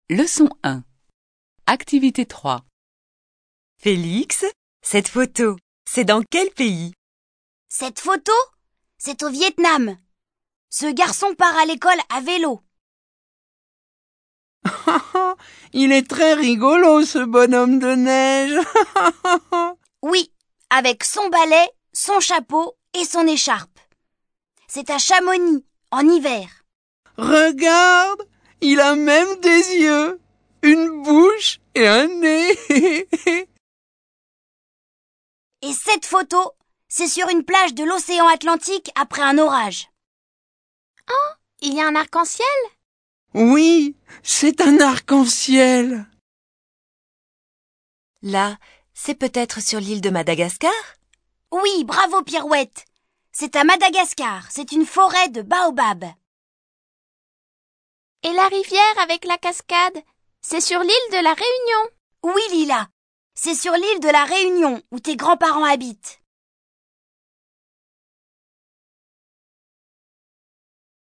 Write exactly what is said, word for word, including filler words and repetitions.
Leçon un. Activité trois. Félix, cette photo, c'est dans quel pays? Cette photo, c'est au Vietnam. Ce garçon part à l'école à vélo. Il est très rigolo, ce bonhomme de neige. Oui, avec son balai, son chapeau et son écharpe. C'est à Chamonix, en hiver. Regarde, il a même des yeux, une bouche et un nez. Et cette photo, c'est sur une plage de l'océan Atlantique après un orage. Oh, il y a un arc-en-ciel? Oui, c'est un arc-en-ciel. Là, c'est peut-être sur l'île de Madagascar? Oui, bravo Pirouette. C'est à Madagascar, c'est une forêt de baobabs. Et la rivière avec la cascade, c'est sur l'île de la Réunion. Oui Lila, c'est sur l'île de la Réunion où tes grands-parents habitent.